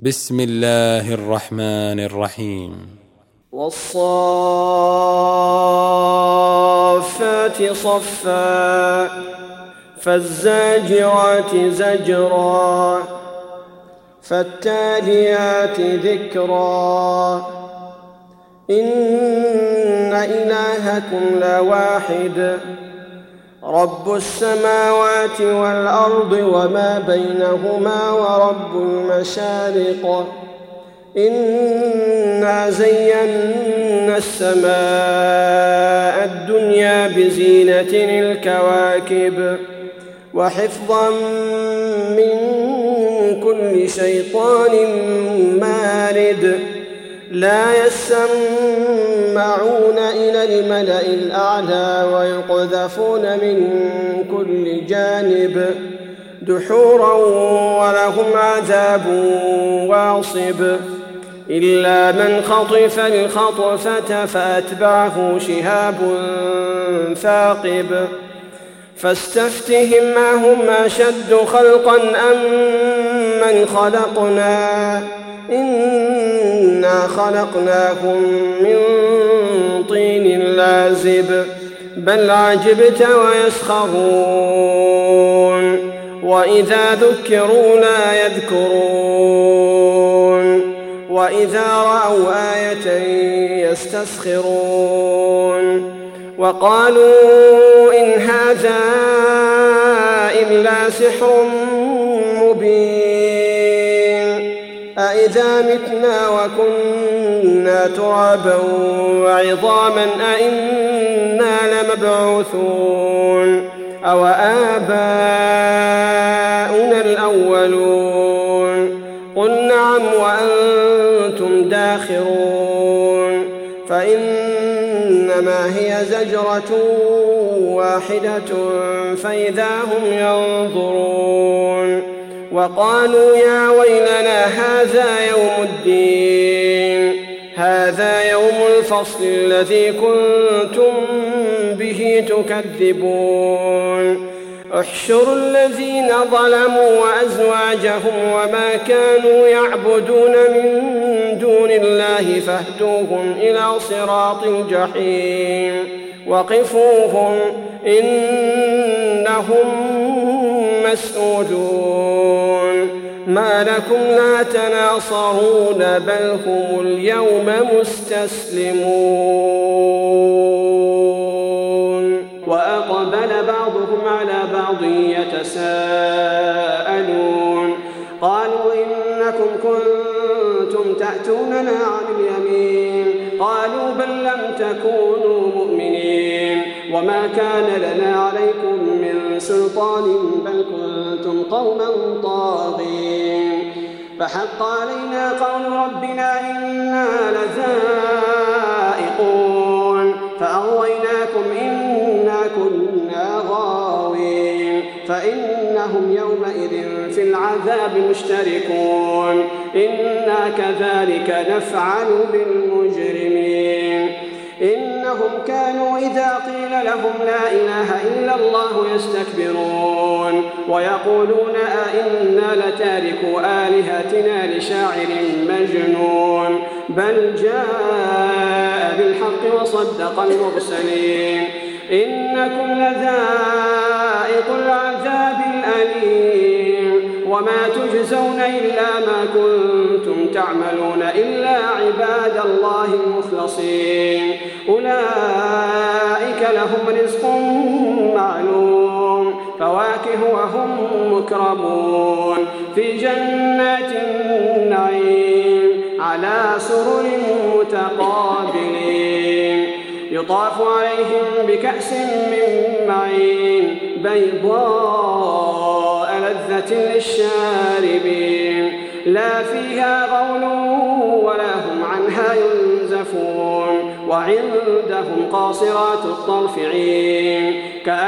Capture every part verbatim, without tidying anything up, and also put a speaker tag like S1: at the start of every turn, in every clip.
S1: بسم الله الرحمن الرحيم.
S2: والصافات صفا فالزاجرات زجرا فالتاليات ذكرا إن إلهكم لواحد رب السماوات والأرض وما بينهما ورب المشارق إنا زينا السماء الدنيا بزينة الكواكب وحفظا من كل شيطان مارد لا يسمعون إلى الملأ الأعلى ويقذفون من كل جانب دحورا ولهم عذاب واصب إلا من خطف الخطفة فأتبعه شهاب ثاقب فاستفتهم أهم أشد خلقا أم من خلقنا إنا خلقناهم من طين لازب بل عجبت ويسخرون وإذا ذكروا لا يذكرون وإذا رأوا آية يستسخرون وقالوا إن هذا إلا سحر مبين أإذا متنا وكنا ترابا وعظاما أإنا لمبعوثون أو آباؤنا الأولون قل نعم وأنتم داخرون فإنما هي زجرة واحدة فإذا هم ينظرون وقالوا يا ويلنا هذا يوم الدين هذا يوم الفصل الذي كنتم به تكذبون احشروا الذين ظلموا وأزواجهم وما كانوا يعبدون من دون الله فاهدوهم إلى صراط الجحيم وقفوهم إنهم مسؤولون ما لكم لا تناصرون بل هم اليوم مستسلمون وأقبل بعضهم على بعض يتساءلون قالوا إنكم كنتم تأتوننا عن اليمين قالوا بل لم تكونوا مؤمنين وما كان لنا عليكم من سلطان بل كنتم قوما طاغين فحق علينا قول ربنا إنا لذائقون فأغويناكم إنا كنا غاوين فإنهم يومئذ في العذاب مشتركون إنا كذلك نفعل بالمجرمين إنهم كانوا إذا قيل لهم لا إله إلا الله يستكبرون ويقولون أئنا لتاركو آلهتنا لشاعر مجنون بل جاء بالحق وصدق المرسلين إنكم لذائق العذاب الأليم وما تجزون إلا ما كنتم تعملون إلا عباد الله المخلصين أولئك لهم رزق معلوم فواكه وهم مكرمون في جنات النعيم على سرر متقابلين يطاف عليهم بكأس من معين بيضاء لذة للشاربين لا فيها غول ولا هم عنها ينزفون وعندهم قاصرات الطرف عين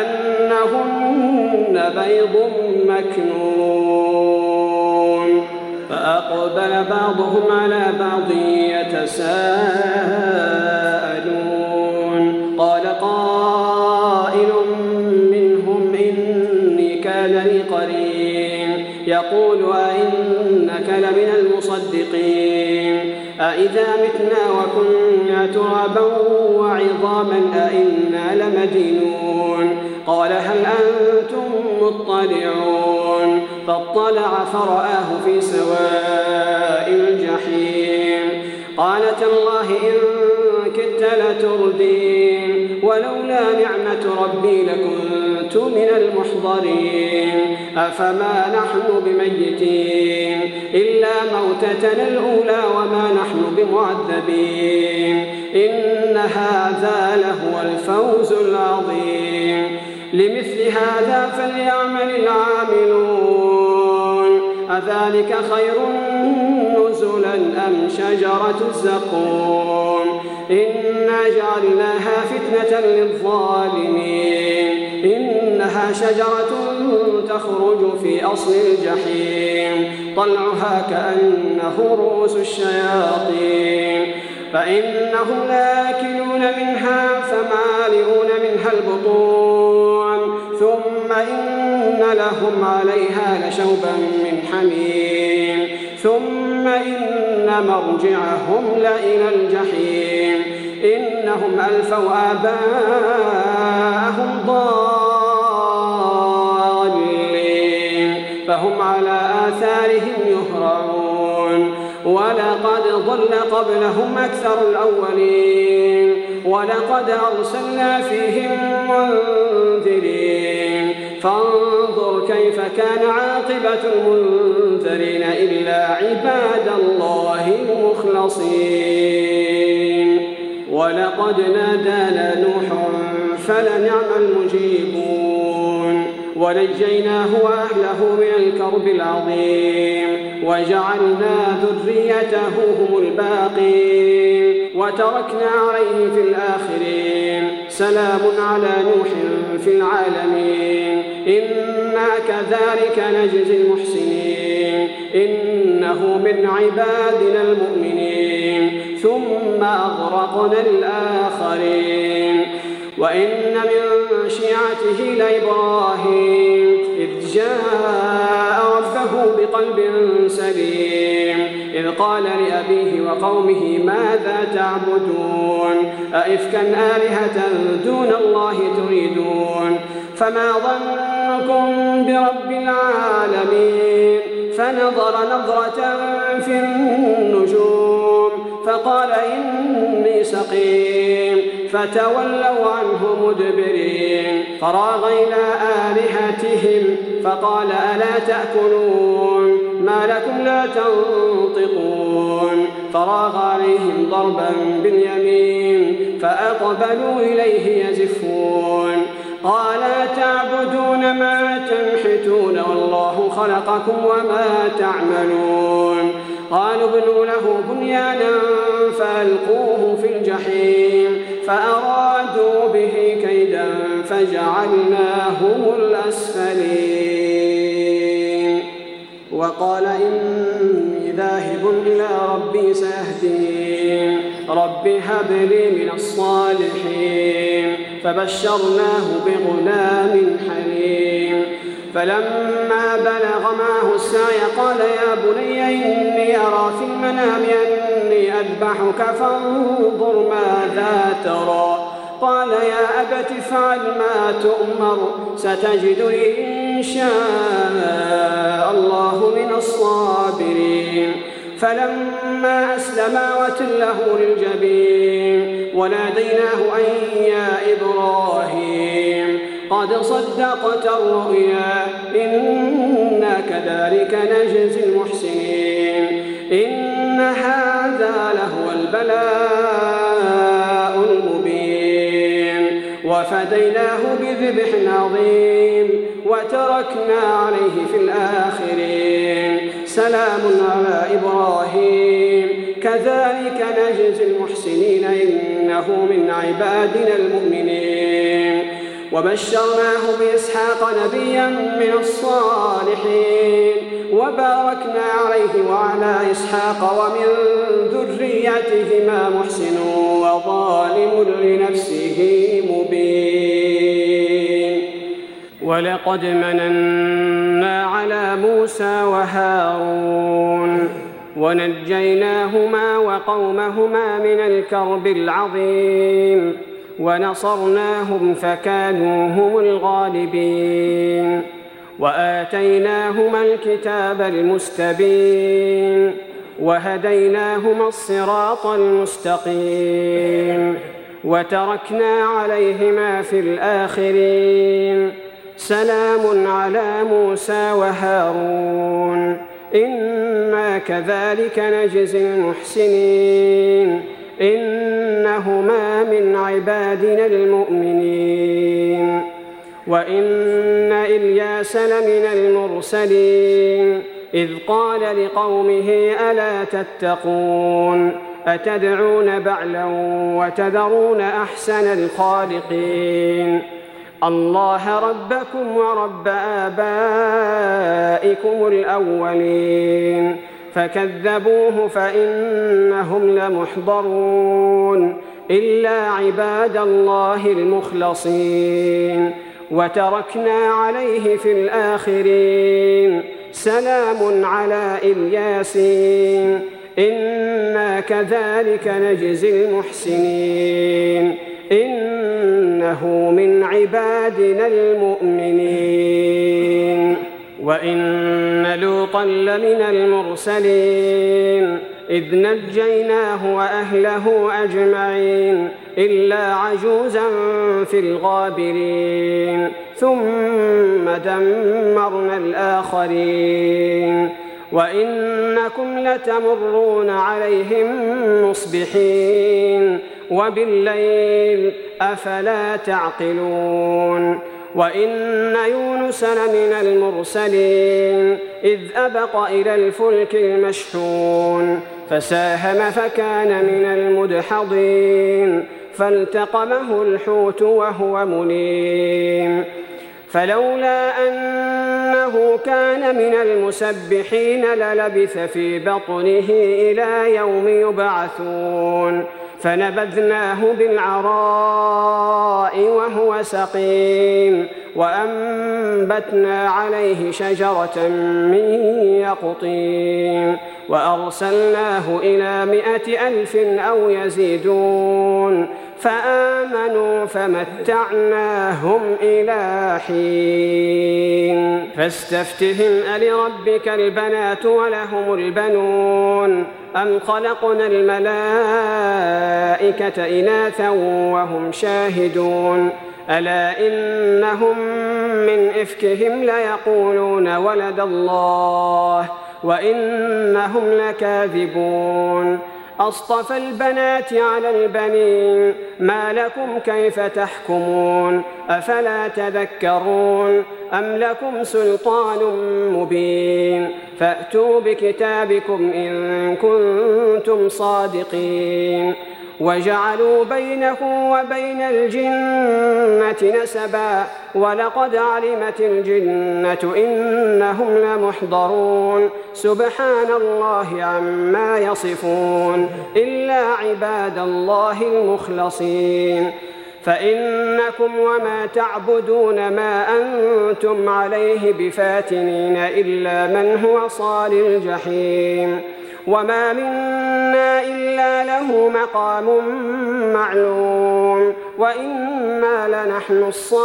S2: كأنهن بيض مكنون فأقبل بعضهم على بعض يتساءلون قال قائل منهم إني كان لي قرين يقول أئنك لمن المصدقين أإذا متنا وكنا ترابا وعظاما أإنا لمدينون قال هل أنتم مطلعون فاطلع فرآه في سواء الجحيم قال تالله إن كدت لتردين ولولا نعمة ربي لكنت من المحضرين أفما نحن بميتين إلا موتتنا الأولى وما نحن بمعذبين إن هذا لهو الفوز العظيم لمثل هذا فليعمل العاملون أذلك خير نزلا أم شجرة الزقوم إنا جعلناها فتنة للظالمين إنها شجرة تخرج في أصل الجحيم طلعها كأنه رؤوس الشياطين فإنهم لآكلون منها فمالئون منها البطون ثم إن لهم عليها لشوبا من حميم ثم إن مرجعهم لإلى الجحيم إنهم ألفوا آباءهم ضالين فهم على آثارهم يهرعون ولقد ضل قبلهم أكثر الأولين ولقد أرسلنا فيهم منذرين فانظر كيف كان عاقبة المنذرين إلا عباد الله المخلصين ولقد نادانا نوح فلنعم المجيبون ونجيناه وأهله من الكرب العظيم وجعلنا ذريته هم الباقين وتركنا عليه في الآخرين سلام على نوح في العالمين إنا كذلك نجزي المحسنين إنه من عبادنا المؤمنين ثم أغرقنا الآخرين وإن من شيعته لإبراهيم إذ جاء ربه بقلب سليم إذ قال لأبيه وقومه ماذا تعبدون أئفكا آلهة دون الله تريدون فما ظنكم برب العالمين فنظر نظرة في النجوم فقال إني سقيم فتولوا عنه مدبرين فراغ إلى آلهتهم فقال ألا تأكلون ما لكم لا تنطقون فراغ عليهم ضربا باليمين فأقبلوا إليه يزفون قال تعبدون ما تنحتون والله خلقكم وما تعملون قالوا ابنوا له بنيانا فألقوه في الجحيم فأرادوا به كيدا فجعلناهم الأسفلين وقال إني ذاهب إلى ربي سيهدين رب هب لي من الصالحين فبشرناه بغلام حليم فلما بلغ معه السعي قال يا بني إني أرى في المنام أني أذبحك فانظر ماذا ترى قال يا أبت افعل ما تؤمر ستجدني إن شاء الله من الصابرين فلما أسلما وتله للجبين وناديناه أن يا إبراهيم قد صدقت الرؤيا إنا كذلك نجزي المحسنين إن هذا لهو البلاء المبين وفديناه بذبح عظيم وتركنا عليه في الآخرين سلام على إبراهيم كذلك نجزي المحسنين إنه من عبادنا المؤمنين وبشرناه بإسحاق نبيا من الصالحين وباركنا عليه وعلى إسحاق ومن ذريتهما محسن وظالم لنفسه مبين ولقد مننا على موسى وهارون ونجيناهما وقومهما من الكرب العظيم ونصرناهم فكانوا هم الغالبين وآتيناهما الكتاب المستبين وهديناهما الصراط المستقيم وتركنا عليهما في الآخرين سلام على موسى وهارون إنا كذلك نجزي المحسنين إنهما من عبادنا المؤمنين وإن إلياس لمن المرسلين إذ قال لقومه ألا تتقون أتدعون بعلا وتذرون أحسن الخالقين الله ربكم ورب آبائكم الأولين فكذبوه فإنهم لمحضرون إلا عباد الله المخلصين وتركنا عليه في الآخرين سلام على الياسين إنا كذلك نجزي المحسنين إنه من عبادنا المؤمنين وإن لوطا لمن المرسلين إذ نجيناه وأهله أجمعين إلا عجوزا في الغابرين ثم دمرنا الآخرين وإنكم لتمرون عليهم مصبحين وبالليل أفلا تعقلون وإن يونس لمن المرسلين إذ أبق إلى الفلك المشحون فساهم فكان من المدحضين فالتقمه الحوت وهو مليم فلولا أنه كان من المسبحين للبث في بطنه إلى يوم يبعثون فنبذناه بالعراء وهو سقيم وأنبتنا عليه شجرة من يقطين وأرسلناه إلى مائة ألف أو يزيدون فآمنوا فمتعناهم إلى حين فاستفتهم ألربك البنات ولهم البنون أم خلقنا الملائكة إناثا وهم شاهدون ألا إنهم من إفكهم ليقولون ولد الله وإنهم لكاذبون أصطفى البنات على البنين ما لكم كيف تحكمون أفلا تذكرون أم لكم سلطان مبين فأتوا بكتابكم إن كنتم صادقين وجعلوا بينه وبين الجنة نسبا ولقد علمت الجنة إنهم لمحضرون سبحان الله عما يصفون إلا عباد الله المخلصين فإنكم وما تعبدون ما أنتم عليه بفاتنين إلا من هو صال الجحيم وما منا إلا له مقام معلوم وإنا لنحن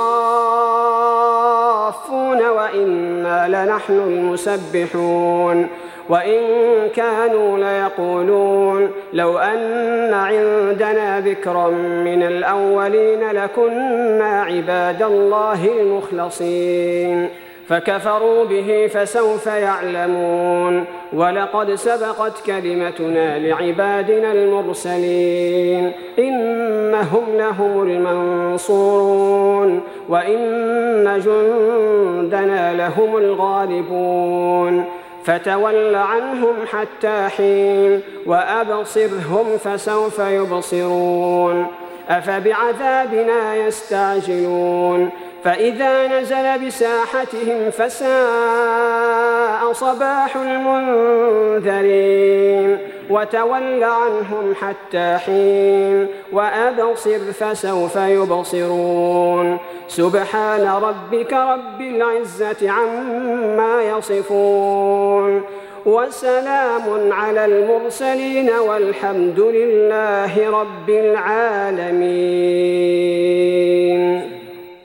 S2: الصافون وإنا لنحن المسبحون وإن كانوا ليقولون لو أن عندنا ذكرا من الأولين لكنا عباد الله المخلصين فكفروا به فسوف يعلمون ولقد سبقت كلمتنا لعبادنا المرسلين إنهم لهم المنصورون وإن جندنا لهم الغالبون فتول عنهم حتى حين وأبصرهم فسوف يبصرون أفبعذابنا يستعجلون فإذا نزل بساحتهم فساء صباح المنذرين وتول عنهم حتى حين وأبصر فسوف يبصرون سبحان ربك رب العزة عما يصفون وسلام على المرسلين والحمد لله رب العالمين.